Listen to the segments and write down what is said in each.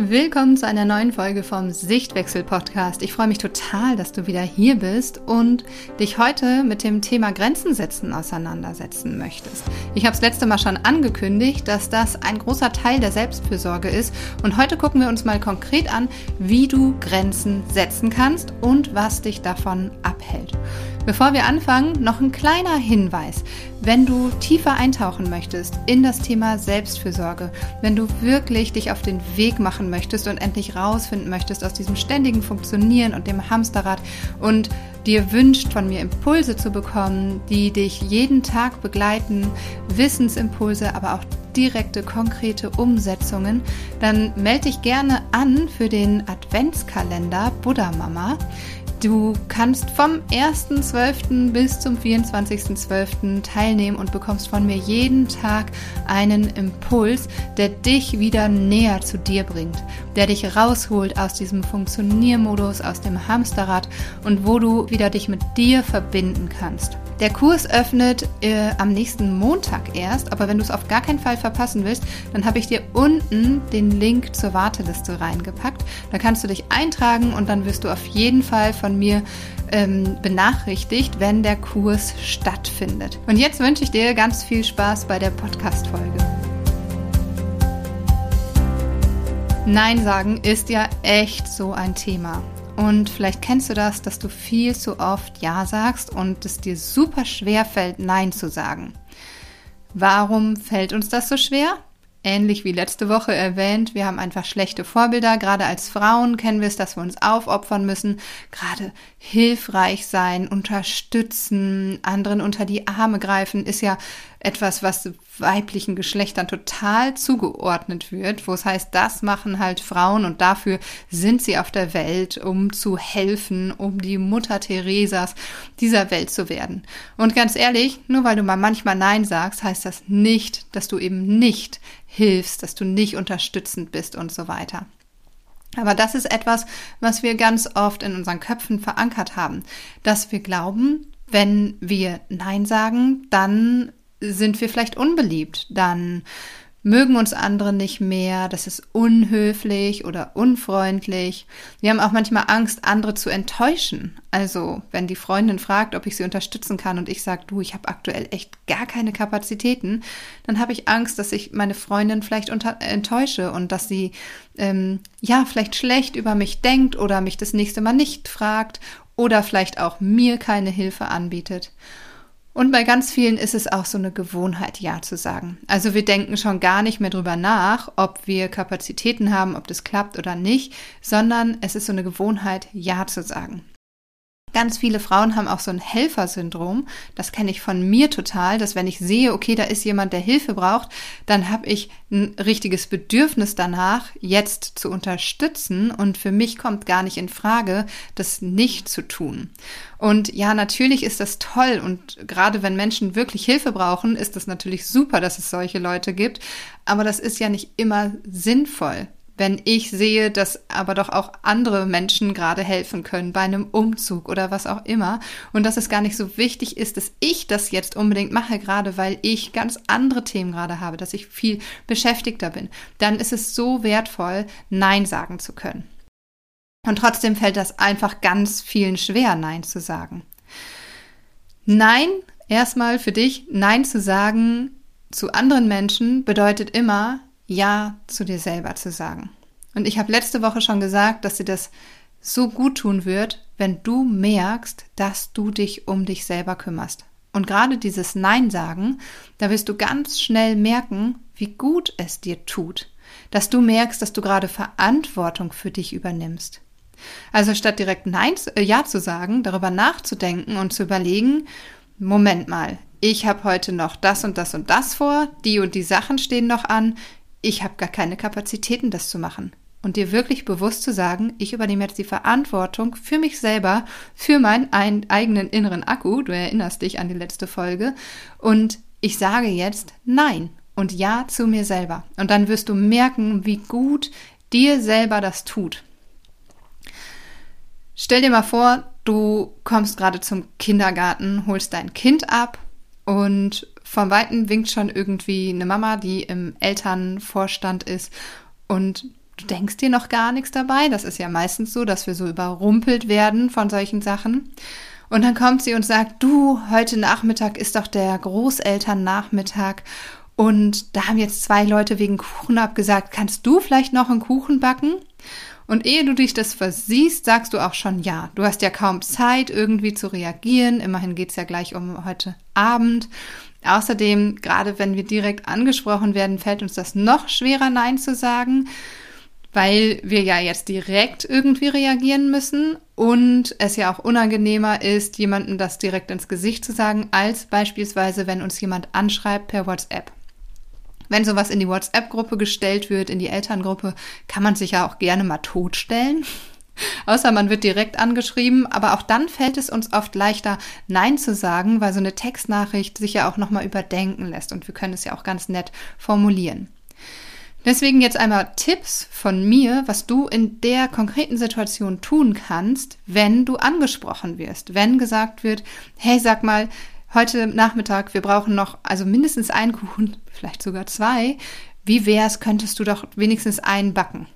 Willkommen zu einer neuen Folge vom Sichtwechsel-Podcast. Ich freue mich total, dass du wieder hier bist und dich heute mit dem Thema Grenzen setzen auseinandersetzen möchtest. Ich habe es letzte Mal schon angekündigt, dass das ein großer Teil der Selbstfürsorge ist und heute gucken wir uns mal konkret an, wie du Grenzen setzen kannst und was dich davon abhält. Bevor wir anfangen, noch ein kleiner Hinweis. Wenn du tiefer eintauchen möchtest in das Thema Selbstfürsorge, wenn du wirklich dich auf den Weg machen möchtest und endlich rausfinden möchtest aus diesem ständigen Funktionieren und dem Hamsterrad und dir wünscht, von mir Impulse zu bekommen, die dich jeden Tag begleiten, Wissensimpulse, aber auch direkte, konkrete Umsetzungen, dann melde dich gerne an für den Adventskalender Buddha Mama. Du kannst vom 1.12. bis zum 24.12. teilnehmen und bekommst von mir jeden Tag einen Impuls, der dich wieder näher zu dir bringt, der dich rausholt aus diesem Funktioniermodus, aus dem Hamsterrad und wo du wieder dich mit dir verbinden kannst. Der Kurs öffnet am nächsten Montag erst, aber wenn du es auf gar keinen Fall verpassen willst, dann habe ich dir unten den Link zur Warteliste reingepackt. Da kannst du dich eintragen und dann wirst du auf jeden Fall von mir benachrichtigt, wenn der Kurs stattfindet. Und jetzt wünsche ich dir ganz viel Spaß bei der Podcast-Folge. Nein sagen ist ja echt so ein Thema. Und vielleicht kennst du das, dass du viel zu oft Ja sagst und es dir super schwer fällt, Nein zu sagen. Warum fällt uns das so schwer? Ähnlich wie letzte Woche erwähnt, wir haben einfach schlechte Vorbilder. Gerade als Frauen kennen wir es, dass wir uns aufopfern müssen, gerade hilfreich sein, unterstützen, anderen unter die Arme greifen, ist ja etwas, was weiblichen Geschlechtern total zugeordnet wird, wo es heißt, das machen halt Frauen und dafür sind sie auf der Welt, um zu helfen, um die Mutter Theresas dieser Welt zu werden. Und ganz ehrlich, nur weil du mal manchmal Nein sagst, heißt das nicht, dass du eben nicht hilfst, dass du nicht unterstützend bist und so weiter. Aber das ist etwas, was wir ganz oft in unseren Köpfen verankert haben, dass wir glauben, wenn wir Nein sagen, dann sind wir vielleicht unbeliebt, dann mögen uns andere nicht mehr, das ist unhöflich oder unfreundlich. Wir haben auch manchmal Angst, andere zu enttäuschen. Also, wenn die Freundin fragt, ob ich sie unterstützen kann und ich sage, du, ich habe aktuell echt gar keine Kapazitäten, dann habe ich Angst, dass ich meine Freundin vielleicht enttäusche und dass sie vielleicht schlecht über mich denkt oder mich das nächste Mal nicht fragt oder vielleicht auch mir keine Hilfe anbietet. Und bei ganz vielen ist es auch so eine Gewohnheit, Ja zu sagen. Also wir denken schon gar nicht mehr drüber nach, ob wir Kapazitäten haben, ob das klappt oder nicht, sondern es ist so eine Gewohnheit, Ja zu sagen. Ganz viele Frauen haben auch so ein Helfersyndrom. Das kenne ich von mir total, dass wenn ich sehe, okay, da ist jemand, der Hilfe braucht, dann habe ich ein richtiges Bedürfnis danach, jetzt zu unterstützen und für mich kommt gar nicht in Frage, das nicht zu tun. Und ja, natürlich ist das toll und gerade wenn Menschen wirklich Hilfe brauchen, ist das natürlich super, dass es solche Leute gibt, aber das ist ja nicht immer sinnvoll. Wenn ich sehe, dass aber doch auch andere Menschen gerade helfen können bei einem Umzug oder was auch immer und dass es gar nicht so wichtig ist, dass ich das jetzt unbedingt mache, gerade weil ich ganz andere Themen gerade habe, dass ich viel beschäftigter bin, dann ist es so wertvoll, Nein sagen zu können. Und trotzdem fällt das einfach ganz vielen schwer, Nein zu sagen. Nein, erstmal für dich, Nein zu sagen zu anderen Menschen bedeutet immer, Ja zu dir selber zu sagen. Und ich habe letzte Woche schon gesagt, dass dir das so gut tun wird, wenn du merkst, dass du dich um dich selber kümmerst. Und gerade dieses Nein sagen, da wirst du ganz schnell merken, wie gut es dir tut. Dass du merkst, dass du gerade Verantwortung für dich übernimmst. Also statt direkt Ja zu sagen, darüber nachzudenken und zu überlegen, Moment mal, ich habe heute noch das und das und das vor, die und die Sachen stehen noch an, ich habe gar keine Kapazitäten, das zu machen. Und dir wirklich bewusst zu sagen, ich übernehme jetzt die Verantwortung für mich selber, für meinen eigenen inneren Akku, du erinnerst dich an die letzte Folge, und ich sage jetzt Nein und Ja zu mir selber. Und dann wirst du merken, wie gut dir selber das tut. Stell dir mal vor, du kommst gerade zum Kindergarten, holst dein Kind ab und von Weitem winkt schon irgendwie eine Mama, die im Elternvorstand ist und Du denkst dir noch gar nichts dabei. Das ist ja meistens so, dass wir so überrumpelt werden von solchen Sachen. Und dann kommt sie und sagt, du, heute Nachmittag ist doch der Großelternnachmittag und da haben jetzt 2 Leute wegen Kuchen abgesagt. Kannst du vielleicht noch einen Kuchen backen? Und ehe du dich das versiehst, sagst du auch schon ja. Du hast ja kaum Zeit, irgendwie zu reagieren. Immerhin geht's ja gleich um heute Abend. Außerdem, gerade wenn wir direkt angesprochen werden, fällt uns das noch schwerer, Nein zu sagen, weil wir ja jetzt direkt irgendwie reagieren müssen und es ja auch unangenehmer ist, jemandem das direkt ins Gesicht zu sagen, als beispielsweise, wenn uns jemand anschreibt per WhatsApp. Wenn sowas in die WhatsApp-Gruppe gestellt wird, in die Elterngruppe, kann man sich ja auch gerne mal totstellen. Außer man wird direkt angeschrieben, aber auch dann fällt es uns oft leichter, Nein zu sagen, weil so eine Textnachricht sich ja auch nochmal überdenken lässt und wir können es ja auch ganz nett formulieren. Deswegen jetzt einmal Tipps von mir, was du in der konkreten Situation tun kannst, wenn du angesprochen wirst. Wenn gesagt wird, hey, sag mal, heute Nachmittag, wir brauchen noch, also mindestens einen Kuchen, vielleicht sogar 2. Wie wär's, könntest du doch wenigstens einen backen?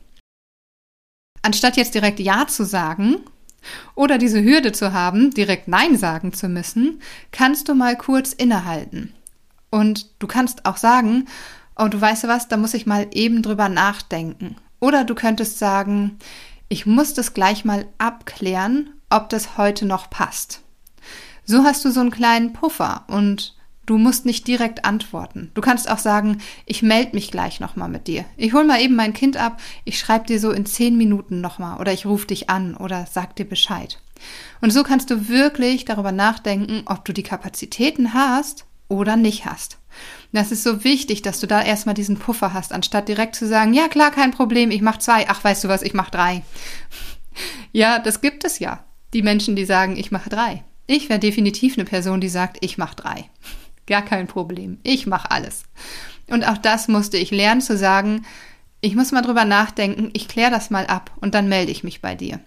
Anstatt jetzt direkt Ja zu sagen oder diese Hürde zu haben, direkt Nein sagen zu müssen, kannst du mal kurz innehalten. Und du kannst auch sagen, oh, du weißt ja was, da muss ich mal eben drüber nachdenken. Oder du könntest sagen, ich muss das gleich mal abklären, ob das heute noch passt. So hast du so einen kleinen Puffer und du musst nicht direkt antworten. Du kannst auch sagen, ich melde mich gleich nochmal mit dir. Ich hole mal eben mein Kind ab, ich schreibe dir so in 10 Minuten nochmal oder ich rufe dich an oder sag dir Bescheid. Und so kannst du wirklich darüber nachdenken, ob du die Kapazitäten hast oder nicht hast. Das ist so wichtig, dass du da erstmal diesen Puffer hast, anstatt direkt zu sagen, ja klar, kein Problem, ich mache 2. Ach, weißt du was, ich mache 3. Ja, das gibt es ja. Die Menschen, die sagen, ich mache 3. Ich wäre definitiv eine Person, die sagt, ich mache 3. Gar kein Problem. Ich mache alles. Und auch das musste ich lernen zu sagen, ich muss mal drüber nachdenken, ich kläre das mal ab und dann melde ich mich bei dir.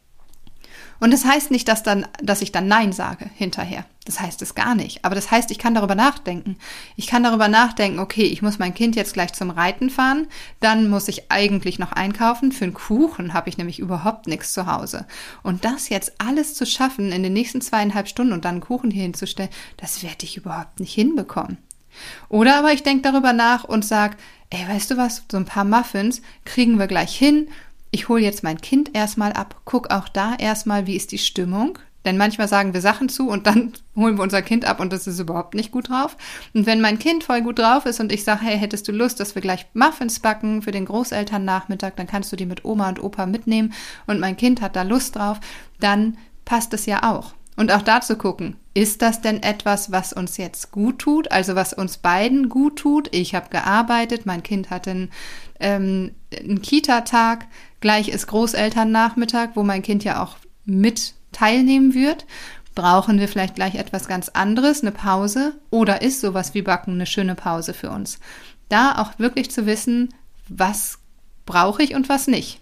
Und das heißt nicht, dass ich dann Nein sage hinterher. Das heißt es gar nicht. Aber das heißt, ich kann darüber nachdenken. Ich kann darüber nachdenken, okay, ich muss mein Kind jetzt gleich zum Reiten fahren, dann muss ich eigentlich noch einkaufen. Für einen Kuchen habe ich nämlich überhaupt nichts zu Hause. Und das jetzt alles zu schaffen in den nächsten 2,5 Stunden und dann einen Kuchen hier hinzustellen, das werde ich überhaupt nicht hinbekommen. Oder aber ich denke darüber nach und sage, ey, weißt du was, so ein paar Muffins kriegen wir gleich hin. Ich hole jetzt mein Kind erstmal ab, guck auch da erstmal, wie ist die Stimmung. Denn manchmal sagen wir Sachen zu und dann holen wir unser Kind ab und das ist überhaupt nicht gut drauf. Und wenn mein Kind voll gut drauf ist und ich sage, hey, hättest du Lust, dass wir gleich Muffins backen für den Großelternnachmittag, dann kannst du die mit Oma und Opa mitnehmen und mein Kind hat da Lust drauf, dann passt es ja auch. Und auch da zu gucken, ist das denn etwas, was uns jetzt gut tut, also was uns beiden gut tut? Ich habe gearbeitet, mein Kind hatte einen Kita-Tag, gleich ist Großelternnachmittag, wo mein Kind ja auch mit teilnehmen wird. Brauchen wir vielleicht gleich etwas ganz anderes, eine Pause? Oder ist sowas wie Backen eine schöne Pause für uns? Da auch wirklich zu wissen, was brauche ich und was nicht.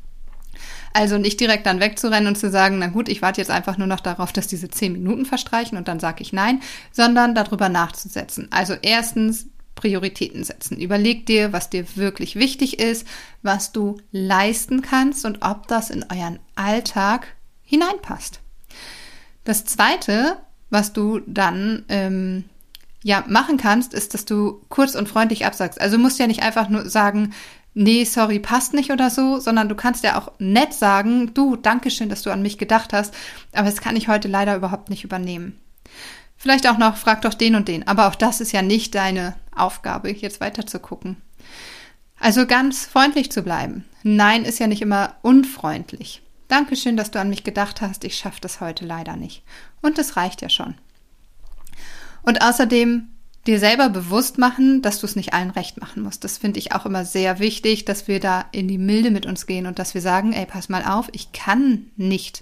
Also nicht direkt dann wegzurennen und zu sagen, na gut, ich warte jetzt einfach nur noch darauf, dass diese 10 Minuten verstreichen und dann sage ich nein, sondern darüber nachzusetzen. Also erstens Prioritäten setzen. Überleg dir, was dir wirklich wichtig ist, was du leisten kannst und ob das in euren Alltag hineinpasst. Das Zweite, was du dann machen kannst, ist, dass du kurz und freundlich absagst. Also du musst ja nicht einfach nur sagen, nee, sorry, passt nicht oder so, sondern du kannst ja auch nett sagen, du, danke schön, dass du an mich gedacht hast, aber das kann ich heute leider überhaupt nicht übernehmen. Vielleicht auch noch, frag doch den und den, aber auch das ist ja nicht deine Aufgabe, jetzt weiter zu gucken. Also ganz freundlich zu bleiben. Nein ist ja nicht immer unfreundlich. Dankeschön, dass du an mich gedacht hast, ich schaffe das heute leider nicht. Und das reicht ja schon. Und außerdem dir selber bewusst machen, dass du es nicht allen recht machen musst. Das finde ich auch immer sehr wichtig, dass wir da in die Milde mit uns gehen und dass wir sagen, ey, pass mal auf, ich kann nicht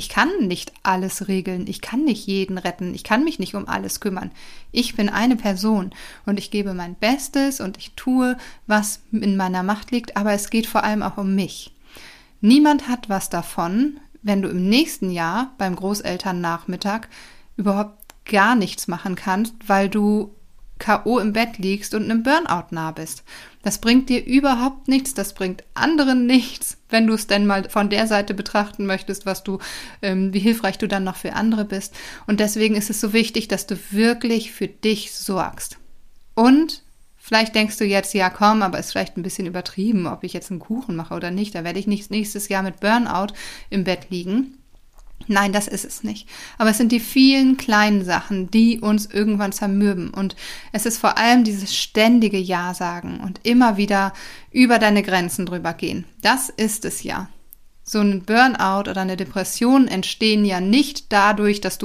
alles regeln, ich kann nicht jeden retten, ich kann mich nicht um alles kümmern. Ich bin eine Person und ich gebe mein Bestes und ich tue, was in meiner Macht liegt, aber es geht vor allem auch um mich. Niemand hat was davon, wenn du im nächsten Jahr beim Großelternnachmittag überhaupt gar nichts machen kannst, weil du K.O. im Bett liegst und einem Burnout nah bist. Das bringt dir überhaupt nichts, das bringt anderen nichts, wenn du es denn mal von der Seite betrachten möchtest, wie hilfreich du dann noch für andere bist. Und deswegen ist es so wichtig, dass du wirklich für dich sorgst. Und vielleicht denkst du jetzt, ja komm, aber ist vielleicht ein bisschen übertrieben, ob ich jetzt einen Kuchen mache oder nicht. Da werde ich nicht nächstes Jahr mit Burnout im Bett liegen. Nein, das ist es nicht. Aber es sind die vielen kleinen Sachen, die uns irgendwann zermürben. Und es ist vor allem dieses ständige Ja sagen und immer wieder über deine Grenzen drüber gehen. Das ist es ja. So ein Burnout oder eine Depression entstehen ja nicht dadurch, dass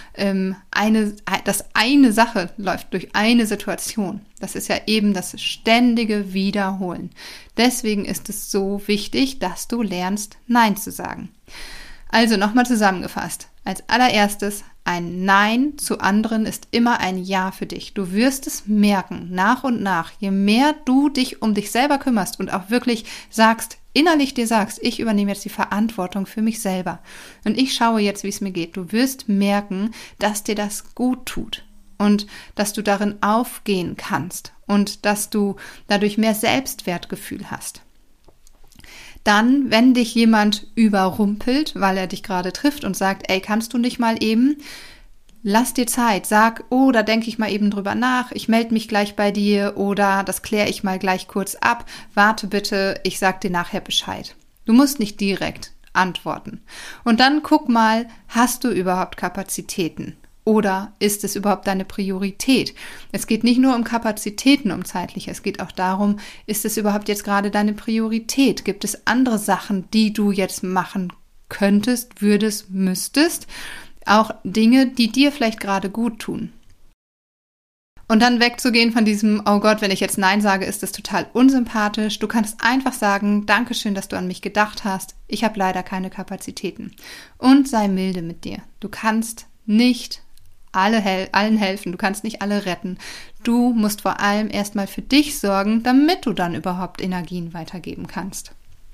eine Sache läuft, durch eine Situation. Das ist ja eben das ständige Wiederholen. Deswegen ist es so wichtig, dass du lernst, Nein zu sagen. Also nochmal zusammengefasst. Als allererstes, ein Nein zu anderen ist immer ein Ja für dich. Du wirst es merken, nach und nach, je mehr du dich um dich selber kümmerst und auch wirklich innerlich dir sagst, ich übernehme jetzt die Verantwortung für mich selber und ich schaue jetzt, wie es mir geht. Du wirst merken, dass dir das gut tut und dass du darin aufgehen kannst und dass du dadurch mehr Selbstwertgefühl hast. Dann, wenn dich jemand überrumpelt, weil er dich gerade trifft und sagt, ey, kannst du nicht mal eben, lass dir Zeit, sag, oh, da denke ich mal eben drüber nach, ich melde mich gleich bei dir oder das kläre ich mal gleich kurz ab, warte bitte, ich sag dir nachher Bescheid. Du musst nicht direkt antworten. Und dann guck mal, hast du überhaupt Kapazitäten? Oder ist es überhaupt deine Priorität? Es geht nicht nur um Kapazitäten, um zeitlich. Es geht auch darum, ist es überhaupt jetzt gerade deine Priorität? Gibt es andere Sachen, die du jetzt machen könntest, würdest, müsstest? Auch Dinge, die dir vielleicht gerade gut tun. Und dann wegzugehen von diesem, oh Gott, wenn ich jetzt Nein sage, ist das total unsympathisch. Du kannst einfach sagen, Dankeschön, dass du an mich gedacht hast. Ich habe leider keine Kapazitäten. Und sei milde mit dir. Du kannst nicht allen helfen, du kannst nicht alle retten. Du musst vor allem erstmal für dich sorgen, damit du dann überhaupt Energien weitergeben kannst.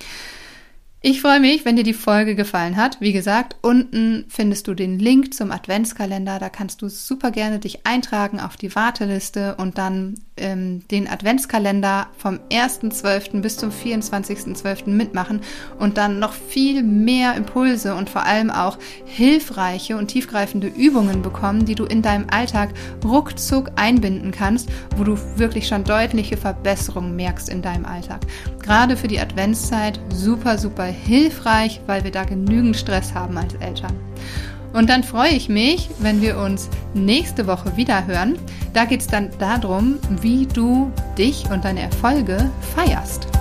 Ich freue mich, wenn dir die Folge gefallen hat. Wie gesagt, unten findest du den Link zum Adventskalender. Da kannst du super gerne dich eintragen auf die Warteliste und dann den Adventskalender vom 1.12. bis zum 24.12. mitmachen und dann noch viel mehr Impulse und vor allem auch hilfreiche und tiefgreifende Übungen bekommen, die du in deinem Alltag ruckzuck einbinden kannst, wo du wirklich schon deutliche Verbesserungen merkst in deinem Alltag. Gerade für die Adventszeit super, super hilfreich, weil wir da genügend Stress haben als Eltern. Und dann freue ich mich, wenn wir uns nächste Woche wieder hören. Da geht es dann darum, wie du dich und deine Erfolge feierst.